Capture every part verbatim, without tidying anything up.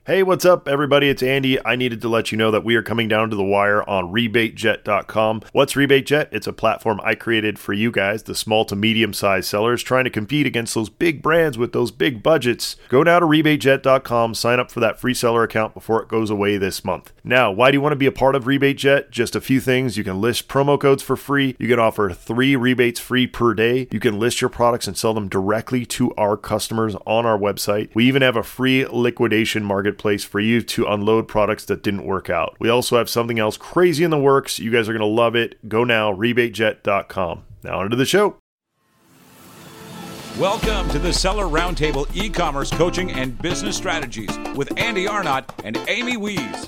Hey, what's up, everybody? It's Andy. I needed to let you know that we are coming down to the wire on rebate jet dot com. What's RebateJet? It's a platform I created for you guys, the small to medium sized sellers, trying to compete against those big brands with those big budgets. Go now to rebate jet dot com, sign up for that free seller account before it goes away this month. Now, why do you want to be a part of RebateJet? Just a few things. You can list promo codes for free. You can offer three rebates free per day. You can list your products and sell them directly to our customers on our website. We even have a free liquidation marketplace for you to unload products that didn't work out. We also have something else crazy in the works. You guys are going to love it. Go now, rebate jet dot com. Now onto the show. Welcome to the Seller Roundtable e-commerce coaching and business strategies with Andy Arnott and Amy Wees.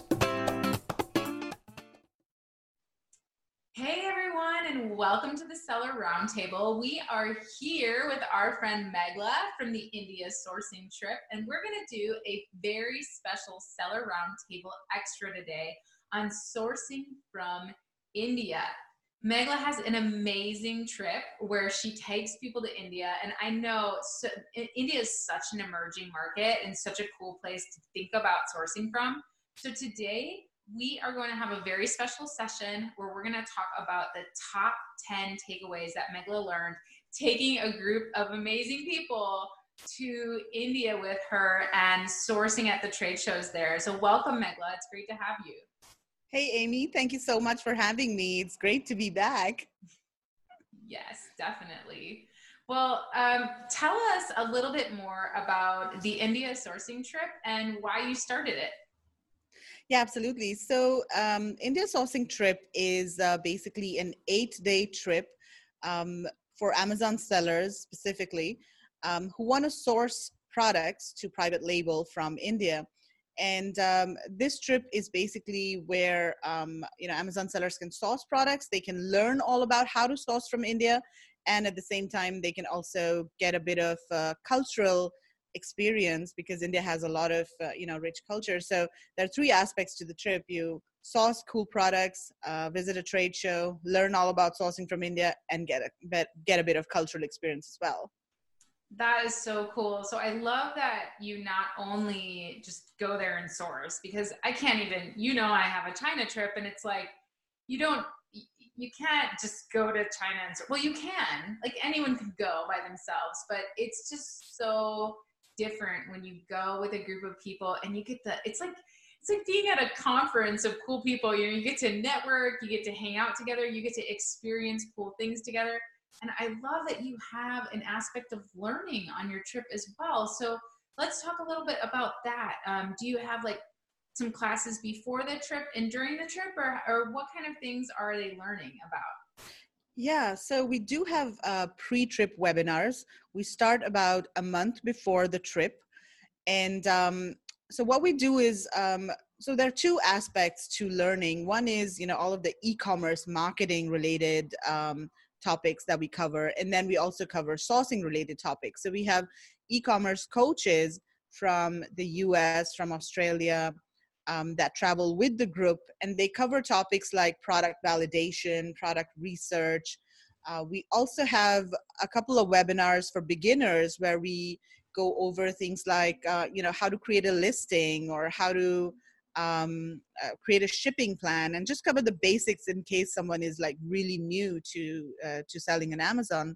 Hey everyone, and welcome to the Seller Roundtable. We are here with our friend Megla from the India sourcing trip, and we're going to do a very special Seller Roundtable extra today on sourcing from India. Megla has an amazing trip where she takes people to India, and I know so, India is such an emerging market and such a cool place to think about sourcing from. So today, we are going to have a very special session where we're going to talk about the top ten takeaways that Megla learned taking a group of amazing people to India with her and sourcing at the trade shows there. So welcome, Megla. It's great to have you. Hey, Amy. Thank you so much for having me. It's great to be back. Yes, definitely. Well, um, tell us a little bit more about the India sourcing trip and why you started it. Yeah, absolutely. So um, India sourcing trip is uh, basically an eight-day trip um, for Amazon sellers specifically um, who want to source products to private label from India. And um, this trip is basically where um, you know Amazon sellers can source products. They can learn all about how to source from India, and at the same time, they can also get a bit of uh, cultural experience because India has a lot of uh, you know rich culture. So there are three aspects to the trip. You source cool products, uh, visit a trade show, learn all about sourcing from India, and get a get a bit of cultural experience as well. That is so cool. So I love that you not only just go there and source, because I can't even, you know, I have a China trip and it's like, you don't, you can't just go to China and, well, you can, like anyone could go by themselves, but it's just so different when you go with a group of people and you get the, it's like, it's like being at a conference of cool people. You know, you get to network, you get to hang out together, you get to experience cool things together. And I love that you have an aspect of learning on your trip as well. So let's talk a little bit about that. Um, do you have like some classes before the trip and during the trip, or, or what kind of things are they learning about? Yeah, so we do have uh, pre-trip webinars. We start about a month before the trip. And um, so what we do is, um, so there are two aspects to learning. One is, you know, all of the e-commerce marketing related um, topics that we cover. And then we also cover sourcing related topics. So we have e-commerce coaches from the U S, from Australia, um, that travel with the group, and they cover topics like product validation, product research. Uh, we also have a couple of webinars for beginners where we go over things like, uh, you know, how to create a listing or how to um, uh, create a shipping plan, and just cover the basics in case someone is like really new to uh, to selling on Amazon.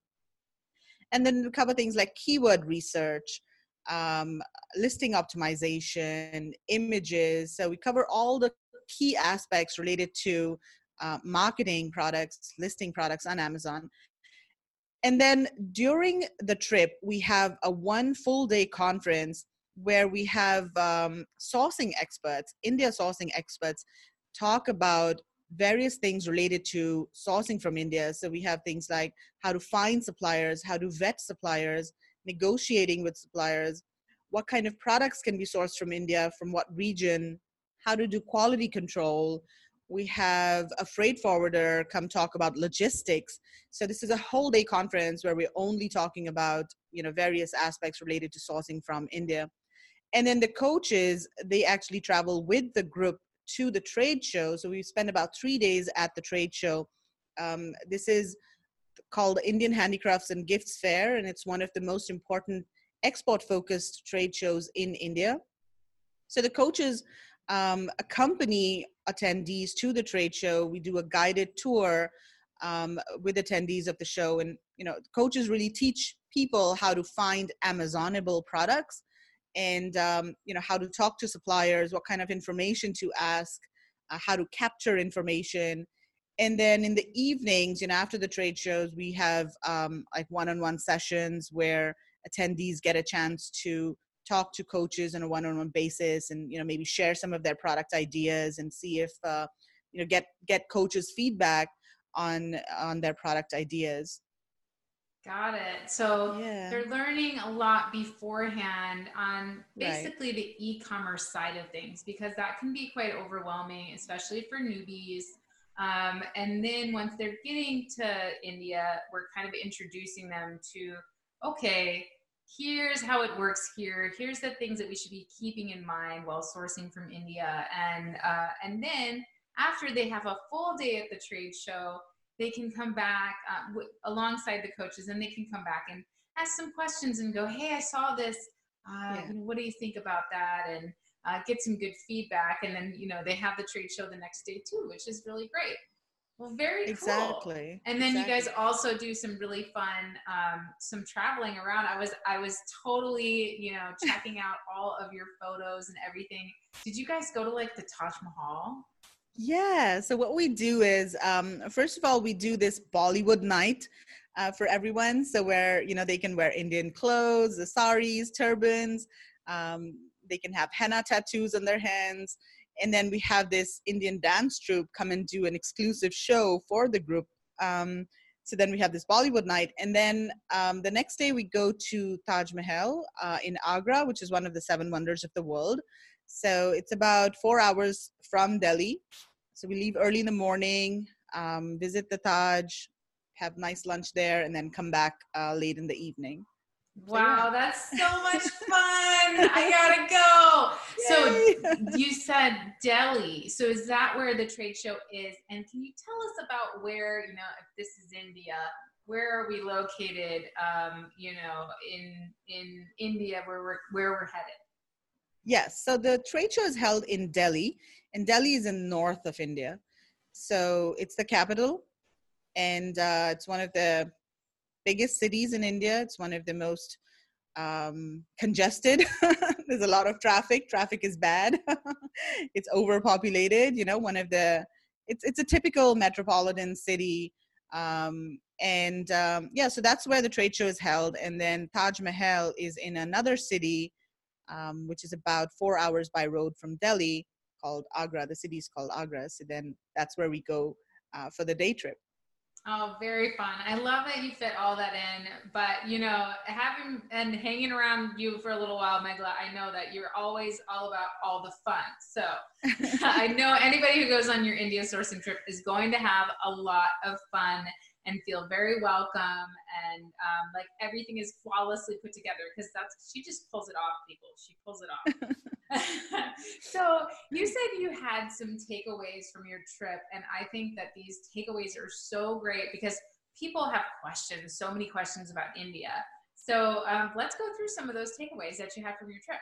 And then we cover things like keyword research, um, listing optimization, images. So we cover all the key aspects related to uh, marketing products, listing products on Amazon. And then during the trip, we have a one full day conference where we have um, sourcing experts, India sourcing experts, talk about various things related to sourcing from India. So we have things like how to find suppliers, how to vet suppliers, negotiating with suppliers, what kind of products can be sourced from India, from what region, how to do quality control. We have a freight forwarder come talk about logistics. So this is a whole day conference where we're only talking about, you know, various aspects related to sourcing from India. And then the coaches, they actually travel with the group to the trade show. So we spend about three days at the trade show. Um, this is called Indian Handicrafts and Gifts Fair, and it's one of the most important export-focused trade shows in India. So the coaches um, accompany attendees to the trade show. We do a guided tour um, with attendees of the show, and you know, coaches really teach people how to find Amazonable products, and um, you know, how to talk to suppliers, what kind of information to ask, uh, how to capture information. And then in the evenings, you know, after the trade shows, we have um, like one-on-one sessions where attendees get a chance to talk to coaches on a one-on-one basis, and you know, maybe share some of their product ideas and see if uh, you know, get get coaches feedback on on their product ideas. Got it. So Yeah. they're learning a lot beforehand on Right. basically the e-commerce side of things, because that can be quite overwhelming, especially for newbies. Um, and then once they're getting to India, we're kind of introducing them to, okay, here's how it works here. Here's the things that we should be keeping in mind while sourcing from India. And, uh, and then after they have a full day at the trade show, they can come back uh, w- alongside the coaches, and they can come back and ask some questions and go, hey, I saw this. Uh, Yeah. you know, what do you think about that? And uh, get some good feedback. And then, you know, they have the trade show the next day too, which is really great. Well, very cool. Exactly. And then exactly. you guys also do some really fun, um, some traveling around. I was, I was totally, you know, checking out all of your photos and everything. Did you guys go to like the Taj Mahal? Yeah. So what we do is, um, first of all, we do this Bollywood night uh, for everyone. So where, you know, they can wear Indian clothes, the saris, turbans. Um, they can have henna tattoos on their hands. And then we have this Indian dance troupe come and do an exclusive show for the group. Um, so then we have this Bollywood night. And then um, the next day we go to Taj Mahal uh, in Agra, which is one of the seven wonders of the world. So it's about four hours from Delhi. So we leave early in the morning, um, visit the Taj, have nice lunch there, and then come back uh, late in the evening. Wow, So, yeah. that's so much fun. I gotta go. So you said Delhi. So is that where the trade show is? And can you tell us about where, you know, if this is India, where are we located, um, you know, in in India, where we're, where we're headed? Yes, so the trade show is held in Delhi, and Delhi is in north of India. So it's the capital, and uh, it's one of the biggest cities in India. It's one of the most um, congested. There's a lot of traffic. Traffic is bad. It's overpopulated. You know, one of the, it's it's a typical metropolitan city. Um, and um, yeah, so that's where the trade show is held. And then Taj Mahal is in another city, um, which is about four hours by road from Delhi, called Agra. The city is called Agra. So then that's where we go uh, for the day trip. Oh, very fun. I love that you fit all that in, but you know, having and hanging around you for a little while, Megla, I know that you're always all about all the fun. So I know anybody who goes on your India sourcing trip is going to have a lot of fun and feel very welcome, and um, like everything is flawlessly put together, because that's, she just pulls it off, people. She pulls it off. So you said you had some takeaways from your trip, and I think that these takeaways are so great because people have questions, so many questions about India. So um, let's go through some of those takeaways that you had from your trip.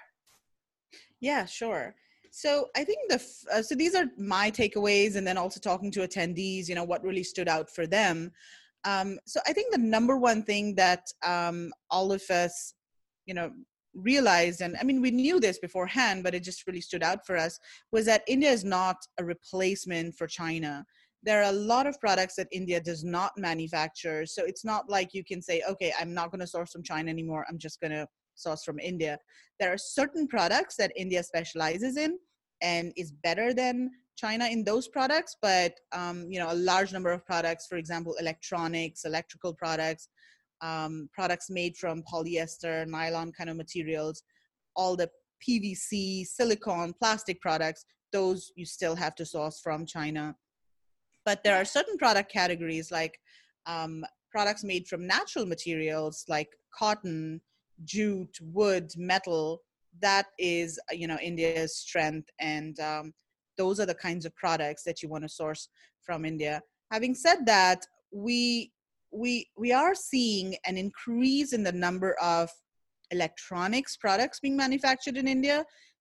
Yeah, sure. So I think the, uh, so these are my takeaways, and then also talking to attendees, you know, what really stood out for them. Um, so I think the number one thing that um, all of us, you know, realized, and I mean, we knew this beforehand, but it just really stood out for us, was that India is not a replacement for China. There are a lot of products that India does not manufacture. So it's not like you can say, okay, I'm not going to source from China anymore. I'm just going to source from India. There are certain products that India specializes in and is better than China in those products, but um, you know, a large number of products, for example, electronics, electrical products, um, products made from polyester, nylon kind of materials, all the P V C, silicone, plastic products, those you still have to source from China. But there are certain product categories like um, products made from natural materials like cotton, jute, wood, metal. That is, you know, India's strength, and um, those are the kinds of products that you want to source from India. Having said that, we we we are seeing an increase in the number of electronics products being manufactured in India.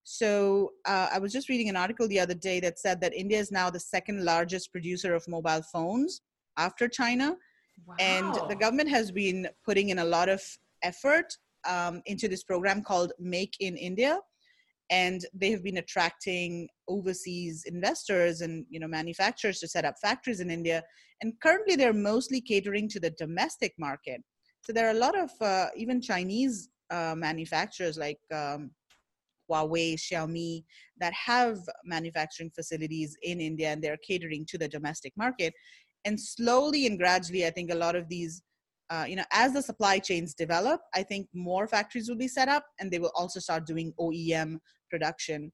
So uh, I was just reading an article the other day that said that India is now the second largest producer of mobile phones after China. Wow. And the government has been putting in a lot of effort um, into this program called Make in India. And they have been attracting overseas investors and, you know, manufacturers to set up factories in India. And currently they're mostly catering to the domestic market. So there are a lot of uh, even Chinese uh, manufacturers like um, Huawei, Xiaomi, that have manufacturing facilities in India, and they're catering to the domestic market. And slowly and gradually, I think a lot of these, uh, you know, as the supply chains develop, I think more factories will be set up, and they will also start doing O E M production.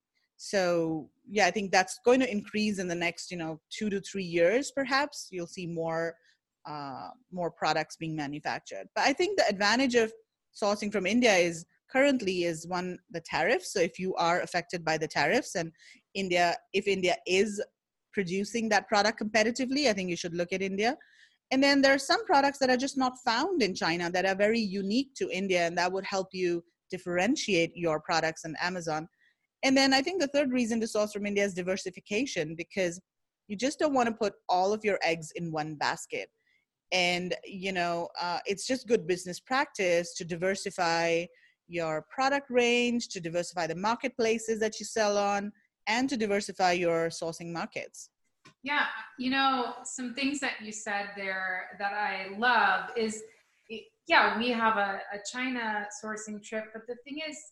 So yeah, I think that's going to increase in the next, you know, two to three years, perhaps. You'll see more, uh, more products being manufactured. But I think the advantage of sourcing from India is currently is one, the tariffs. So if you are affected by the tariffs, and India, if India is producing that product competitively, I think you should look at India. And then there are some products that are just not found in China that are very unique to India, and that would help you differentiate your products on Amazon. And then I think the third reason to source from India is diversification, because you just don't want to put all of your eggs in one basket. And, you know, uh, it's just good business practice to diversify your product range, to diversify the marketplaces that you sell on, and to diversify your sourcing markets. Yeah, you know, some things that you said there that I love is, yeah, we have a, a China sourcing trip, but the thing is,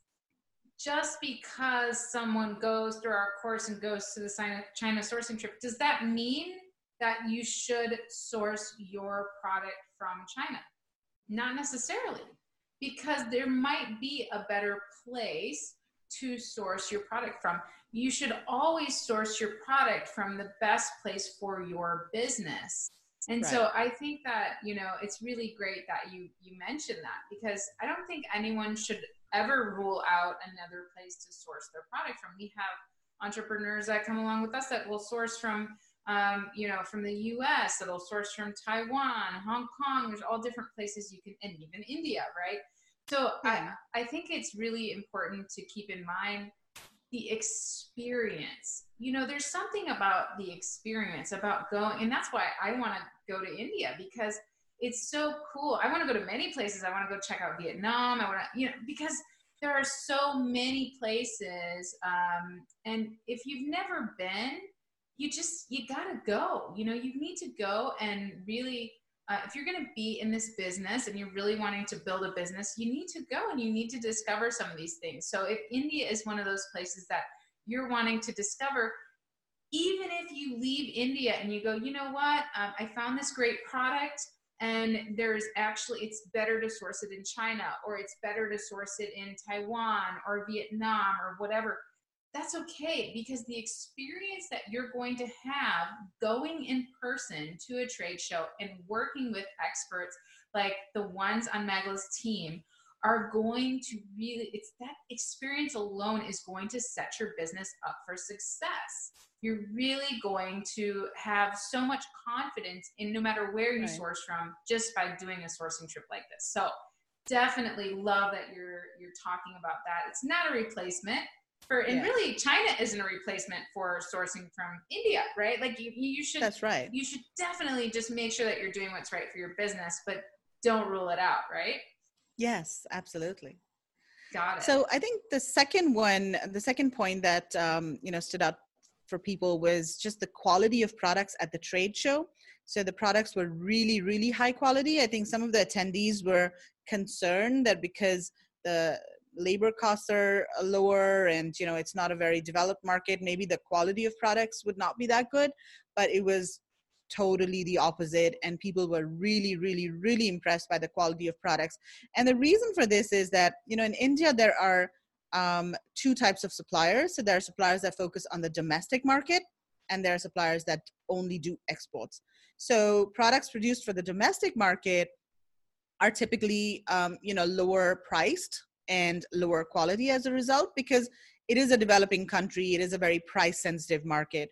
just because someone goes through our course and goes to the China sourcing trip, does that mean that you should source your product from China? Not necessarily. Because there might be a better place to source your product from. You should always source your product from the best place for your business. And right. So I think that, you know, it's really great that you, you mentioned that, because I don't think anyone should ever rule out another place to source their product from. We have entrepreneurs that come along with us that will source from Um, you know, from the U S, it'll source from Taiwan, Hong Kong, there's all different places you can, and even India, right? So yeah. I, I think it's really important to keep in mind the experience. You know, there's something about the experience, about going, and that's why I want to go to India, because it's so cool. I want to go to many places. I want to go check out Vietnam. I want to, you know, because there are so many places. Um, and if you've never been, you just, you gotta go, you know, you need to go and really, uh, if you're going to be in this business and you're really wanting to build a business, you need to go and you need to discover some of these things. So if India is one of those places that you're wanting to discover, even if you leave India and you go, you know what, um, I found this great product and there's actually, it's better to source it in China, or it's better to source it in Taiwan or Vietnam or whatever. That's okay, because the experience that you're going to have going in person to a trade show and working with experts like the ones on Megla's team are going to really, it's that experience alone is going to set your business up for success. You're really going to have so much confidence in no matter where you right. source from, just by doing a sourcing trip like this. So definitely love that you're you're talking about that. It's not a replacement. For, and yeah. really, China isn't a replacement for sourcing from India, right? Like you, you should. That's right. You should definitely just make sure that you're doing what's right for your business, but don't rule it out, right? Yes, absolutely. Got it. So I think the second one, the second point that um, you know stood out for people was just the quality of products at the trade show. So the products were really, really high quality. I think some of the attendees were concerned that because the labor costs are lower and, you know, it's not a very developed market, maybe the quality of products would not be that good, but it was totally the opposite. And people were really, really, really impressed by the quality of products. And the reason for this is that, you know, in India, there are um, two types of suppliers. So there are suppliers that focus on the domestic market, and there are suppliers that only do exports. So products produced for the domestic market are typically, um, you know, lower priced and lower quality as a result, because it is a developing country. It is a very price sensitive market.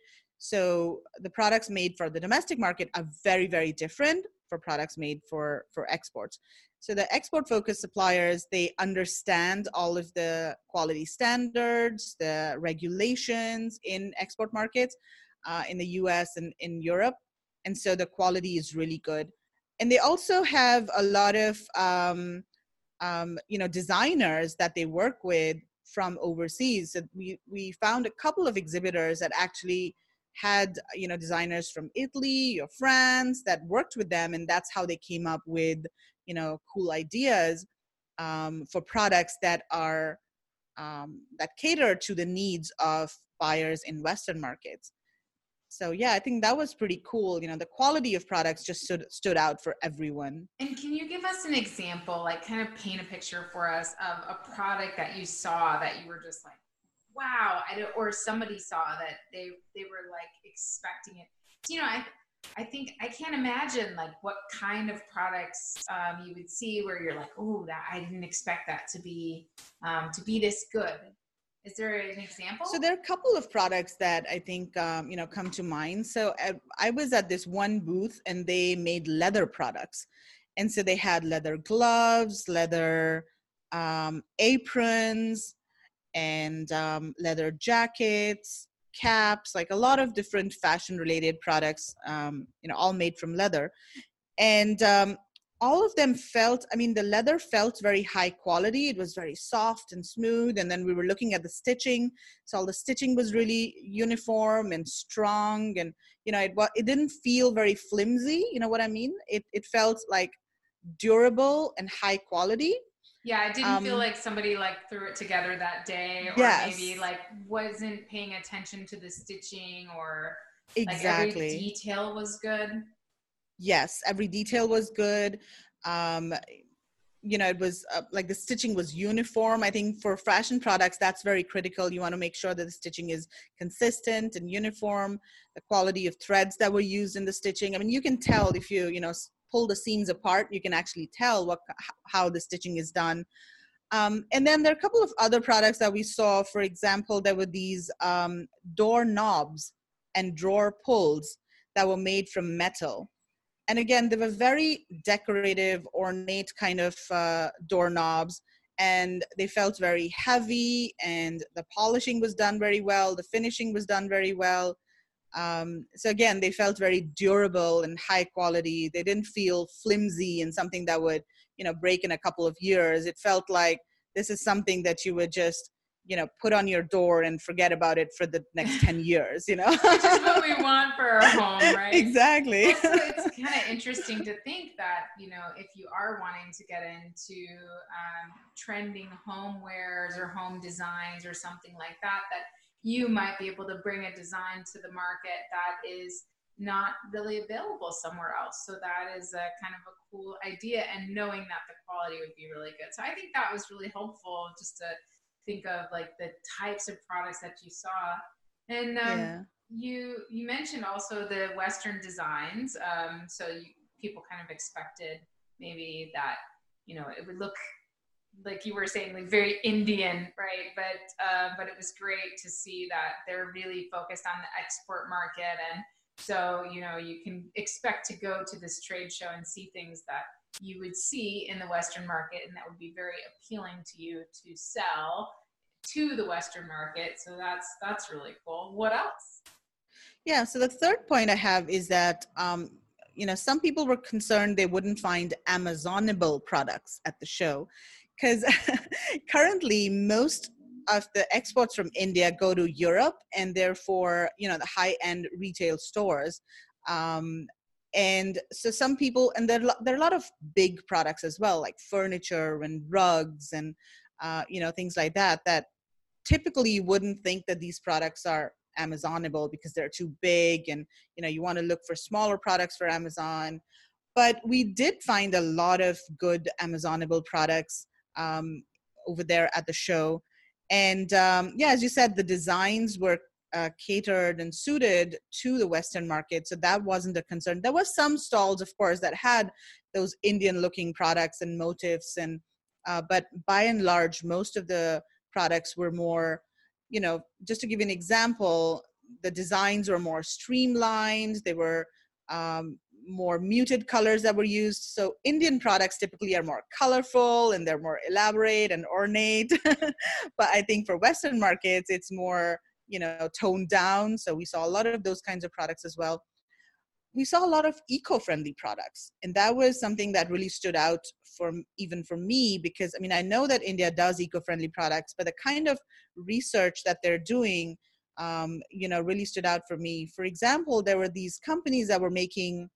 So the products made for the domestic market are very, very different for products made for, for exports. So the export focused suppliers, they understand all of the quality standards, the regulations in export markets, uh, in the U S and in Europe. And so the quality is really good. And they also have a lot of, um, um, you know, designers that they work with from overseas. So we, we found a couple of exhibitors that actually had, you know, designers from Italy or France that worked with them. And that's how they came up with, you know, cool ideas um, for products that are, um, that cater to the needs of buyers in Western markets. So yeah, I think that was pretty cool. You know, the quality of products just stood, stood out for everyone. And can you give us an example, like kind of paint a picture for us of a product that you saw that you were just like, wow, I don't, or somebody saw that they, they were like expecting it. You know, I, I think I can't imagine like what kind of products um, you would see where you're like, oh, that I didn't expect that to be, um, to be this good. Is there an example? So there are a couple of products that I think, um, you know, come to mind. So I, I was at this one booth and they made leather products. And so they had leather gloves, leather um, aprons, and um, leather jackets, caps, like a lot of different fashion related products, um, you know, all made from leather. And um, all of them felt, I mean, the leather felt very high quality. It was very soft and smooth. And then we were looking at the stitching. So all the stitching was really uniform and strong. And, you know, it, it didn't feel very flimsy. You know what I mean? It, it felt like durable and high quality. Yeah, I didn't um, feel like somebody like threw it together that day, or yes. maybe like wasn't paying attention to the stitching, or exactly. like every detail was good. Yes, every detail was good. Um, you know, it was uh, like the stitching was uniform. I think for fashion products, that's very critical. You want to make sure that the stitching is consistent and uniform, the quality of threads that were used in the stitching. I mean, you can tell if you, you know, pull the seams apart, you can actually tell what how the stitching is done. Um, and then there are a couple of other products that we saw. For example, there were these um, door knobs and drawer pulls that were made from metal. And again, they were very decorative, ornate kind of uh, doorknobs, and they felt very heavy, and the polishing was done very well. The finishing was done very well. Um, so again, they felt very durable and high quality. They didn't feel flimsy and something that would, you know, break in a couple of years. It felt like this is something that you would just, you know, put on your door and forget about it for the next ten years, you know? Which is what we want for our home, right? Exactly. Also, it's kind of interesting to think that, you know, if you are wanting to get into um, trending homewares or home designs or something like that, that you might be able to bring a design to the market that is not really available somewhere else. So that is a kind of a cool idea, and knowing that the quality would be really good. So I think that was really helpful, just to think of like the types of products that you saw. And um, yeah. you you mentioned also the Western designs. Um, so you, people kind of expected maybe that, you know, it would look like you were saying, like very Indian, right? But uh, but it was great to see that they're really focused on the export market. And so, you know, you can expect to go to this trade show and see things that you would see in the Western market, and that would be very appealing to you to sell to the Western market. So that's that's really cool. What else? Yeah, so the third point I have is that um, you know, some people were concerned they wouldn't find Amazonable products at the show, because currently most of the exports from India go to Europe, and therefore, you know, the high-end retail stores. Um, And so some people, and there, there are a lot of big products as well, like furniture and rugs and, uh, you know, things like that, that typically you wouldn't think that these products are Amazonable because they're too big, and, you know, you want to look for smaller products for Amazon. But we did find a lot of good Amazonable products um, over there at the show. And um, yeah, as you said, the designs were Uh, catered and suited to the Western market. So that wasn't a concern. There were some stalls, of course, that had those Indian looking products and motifs. And, uh, but by and large, most of the products were more, you know, just to give you an example, the designs were more streamlined. They were, um, more muted colors that were used. So Indian products typically are more colorful and they're more elaborate and ornate. But I think for Western markets, it's more, you know, toned down. So we saw a lot of those kinds of products as well. We saw a lot of eco-friendly products. And that was something that really stood out for even for me, because I mean, I know that India does eco-friendly products, but the kind of research that they're doing, um, you know, really stood out for me. For example, there were these companies that were making,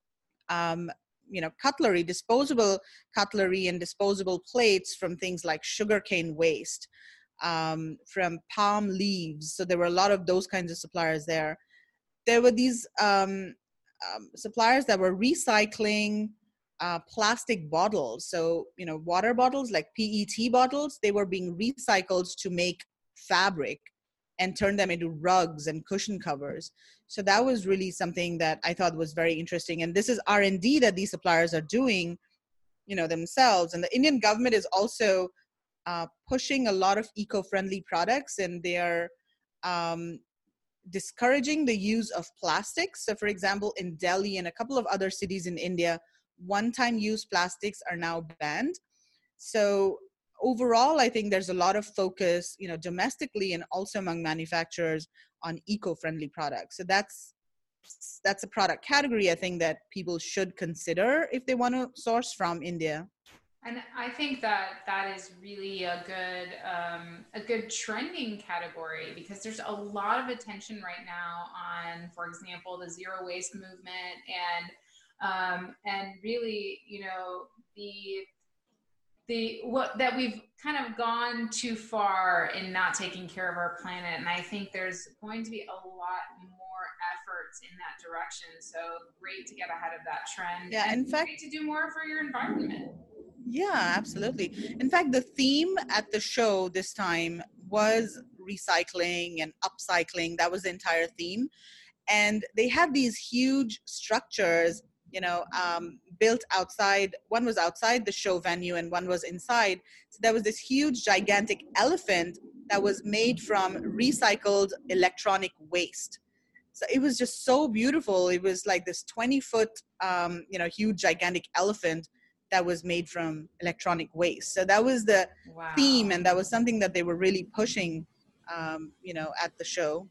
um, you know, cutlery, disposable cutlery and disposable plates from things like sugarcane waste, um, from palm leaves. So there were a lot of those kinds of suppliers there. There were these um, um, suppliers that were recycling uh, plastic bottles. So, you know, water bottles like P E T bottles, they were being recycled to make fabric and turn them into rugs and cushion covers. So that was really something that I thought was very interesting. And this is R and D that these suppliers are doing, you know, themselves. And the Indian government is also uh, pushing a lot of eco-friendly products, and they are um, discouraging the use of plastics. So for example, in Delhi and a couple of other cities in India, one-time use plastics are now banned. So overall, I think there's a lot of focus, you know, domestically and also among manufacturers on eco-friendly products. So that's that's a product category I think that people should consider if they want to source from India. And I think that that is really a good um, a good trending category, because there's a lot of attention right now on, for example, the zero waste movement, and um, and really, you know, the the what that we've kind of gone too far in not taking care of our planet. And I think there's going to be a lot more efforts in that direction. So great to get ahead of that trend. Yeah, and in fact, great to do more for your environment. Yeah, absolutely. In fact, the theme at the show this time was recycling and upcycling. That was the entire theme. And they had these huge structures, you know, um, built outside. One was outside the show venue and one was inside. So there was this huge, gigantic elephant that was made from recycled electronic waste. So it was just so beautiful. It was like this twenty foot, um, you know, huge, gigantic elephant that was made from electronic waste. So that was the wow. theme, and that was something that they were really pushing, um, you know, at the show.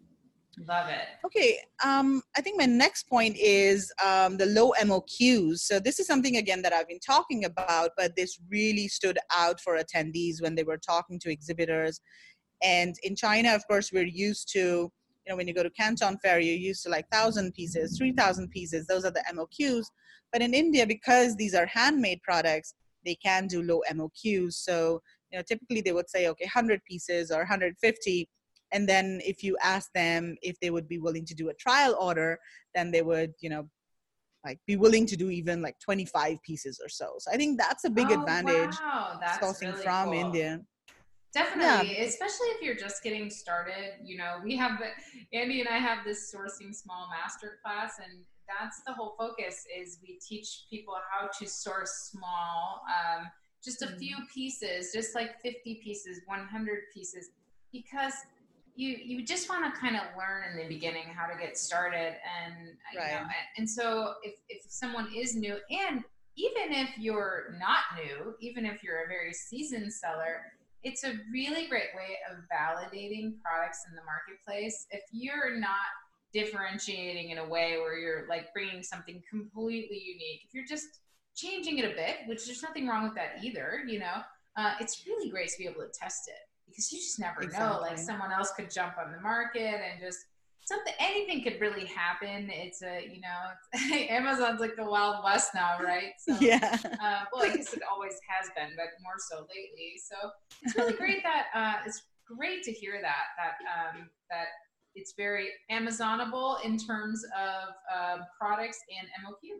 Love it. Okay, um, I think my next point is um, the low M O Qs. So this is something, again, that I've been talking about, but this really stood out for attendees when they were talking to exhibitors. And in China, of course, we're used to, you know, when you go to Canton Fair, you're used to like one thousand pieces, three thousand pieces. Those are the M O Qs. But in India, because these are handmade products, they can do low M O Qs. So, you know, typically they would say, okay, one hundred pieces or one hundred fifty. And then if you ask them if they would be willing to do a trial order, then they would, you know, like be willing to do even like twenty-five pieces or so. So I think that's a big oh, advantage wow. That's sourcing really from cool. India. Definitely, Yeah. Especially if you're just getting started. You know, we have, Andy and I have this sourcing small master class, and that's the whole focus, is we teach people how to source small, um, just a few pieces, just like fifty pieces, one hundred pieces, because you you just want to kind of learn in the beginning how to get started. And Right. you know, and so if, if someone is new, and even if you're not new, even if you're a very seasoned seller, it's a really great way of validating products in the marketplace. If you're not differentiating in a way where you're like bringing something completely unique, if you're just changing it a bit, which there's nothing wrong with that either, you know, uh, it's really great to be able to test it, because you just never Exactly. know. Like someone else could jump on the market and just something, anything could really happen. It's a, you know, Amazon's like the Wild West now, right? So, Yeah. uh, well, I guess it always has been, but more so lately. So it's really great that uh, it's great to hear that that um, that it's very Amazonable in terms of uh, products and M O Q.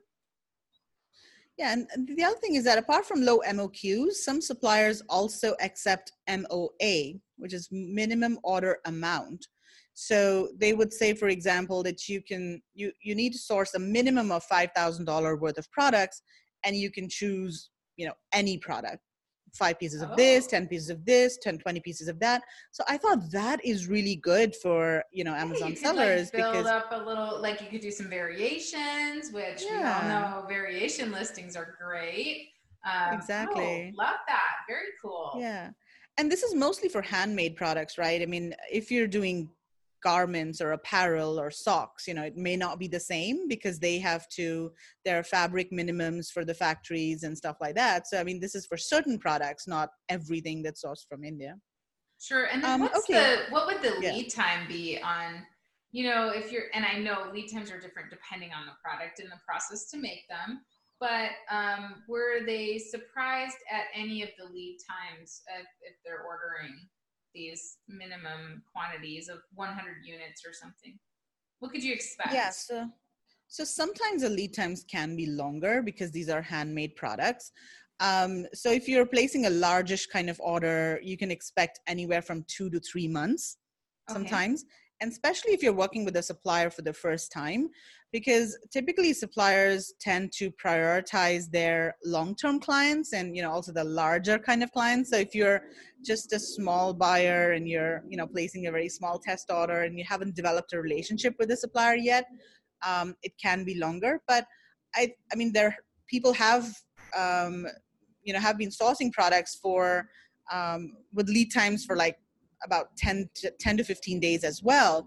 Yeah, and the other thing is that apart from low M O Qs, some suppliers also accept M O A, which is minimum order amount. So they would say, for example, that you can you you need to source a minimum of five thousand dollars worth of products, and you can choose, you know, any product. five pieces of Oh. this, ten pieces of this, ten, twenty pieces of that. So I thought that is really good for, you know, Yeah, Amazon you could, sellers like, build because up a little, like you could do some variations, which we all Yeah. know variation listings are great. Um, Exactly. Oh, love that. Very cool. Yeah. And this is mostly for handmade products, right? I mean, if you're doing garments or apparel or socks, you know, it may not be the same because they have to, there are fabric minimums for the factories and stuff like that. So, I mean, this is for certain products, not everything that's sourced from India. Sure. And then Um, what's okay. the, what would the Yeah. lead time be on, you know, if you're, and I know lead times are different depending on the product and the process to make them, but um, were they surprised at any of the lead times if, if they're ordering these minimum quantities of one hundred units or something? What could you expect? Yeah, so so sometimes the lead times can be longer because these are handmade products. Um, so if you're placing a largish kind of order, you can expect anywhere from two to three months Okay. sometimes, and especially if you're working with a supplier for the first time, because typically suppliers tend to prioritize their long-term clients and, you know, also the larger kind of clients. So if you're just a small buyer and you're, you know, placing a very small test order and you haven't developed a relationship with the supplier yet, um, it can be longer. But I, I mean, there people have, um, you know, have been sourcing products for um, with lead times for like about ten to fifteen days as well.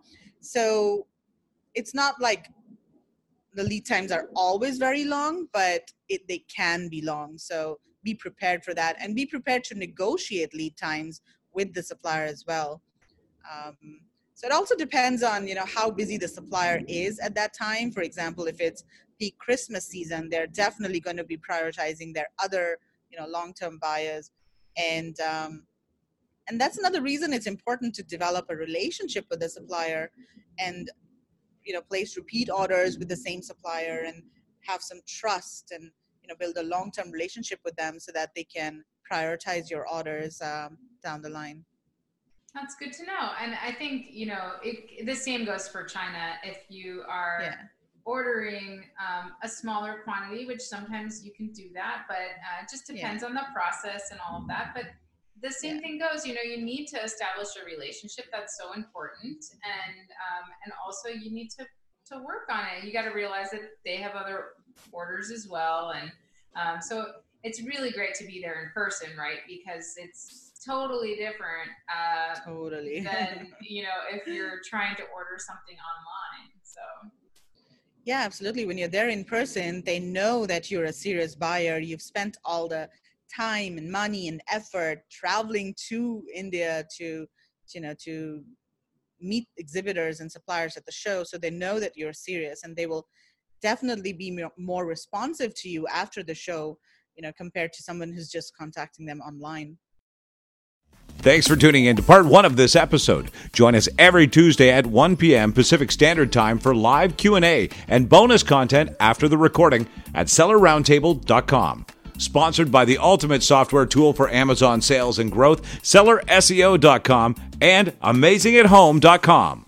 So it's not like the lead times are always very long, but it, they can be long. So be prepared for that and be prepared to negotiate lead times with the supplier as well. Um, so it also depends on, you know, how busy the supplier is at that time. For example, if it's peak Christmas season, they're definitely going to be prioritizing their other, you know, long-term buyers. And, um, and that's another reason it's important to develop a relationship with the supplier and, you know, place repeat orders with the same supplier and have some trust and, you know, build a long-term relationship with them so that they can prioritize your orders um, down the line. That's good to know. And I think, you know, it, the same goes for China. If you are Yeah. ordering um, a smaller quantity, which sometimes you can do that, but uh, it just depends Yeah. on the process and all of that. But the same Yeah. thing goes, you know, you need to establish a relationship. That's so important. And, um, and also you need to, to work on it. You got to realize that they have other orders as well. And um, so it's really great to be there in person, right? Because it's totally different uh, Totally. than, you know, if you're trying to order something online. So Yeah, absolutely. When you're there in person, they know that you're a serious buyer. You've spent all the time and money and effort traveling to India to, you know, to meet exhibitors and suppliers at the show. So they know that you're serious and they will definitely be more responsive to you after the show, you know, compared to someone who's just contacting them online. Thanks for tuning in to part one of this episode. Join us every Tuesday at one p.m. Pacific Standard Time for live Q and A and bonus content after the recording at seller roundtable dot com. Sponsored by the ultimate software tool for Amazon sales and growth, seller S E O dot com and amazing at home dot com.